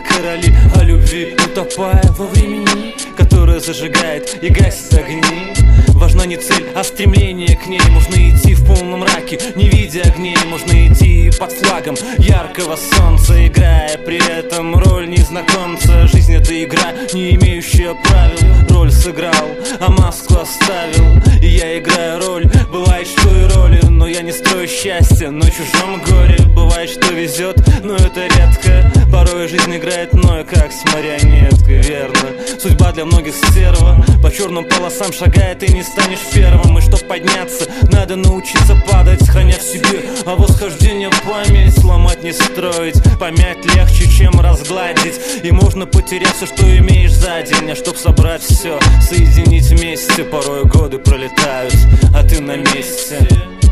короли о любви, утопая во времени, которая зажигает и гасит огни. Важна не цель, а стремление к ней. Можно идти в полном мраке, не видя огней. Можно идти под флагом яркого солнца, играя при этом роль незнакомца. Жизнь — это игра, не имеющая правил. Роль сыграл, а маску оставил. И я играю роль, бывает, что и роли. Но я не строю счастья на чужом горе. Бывает, что везет, но это редко. Порой жизнь играет мною, как с марионеткой, верно. Судьба для многих стерва, по черным полосам шагает и не станешь первым. И чтоб подняться, надо научиться падать, храня в себе а восхождение память. Сломать не строить, помять легче, чем разгладить. И можно потерять все, что имеешь за день. А чтоб собрать все, соединить вместе, порой годы пролетают, а ты на месте.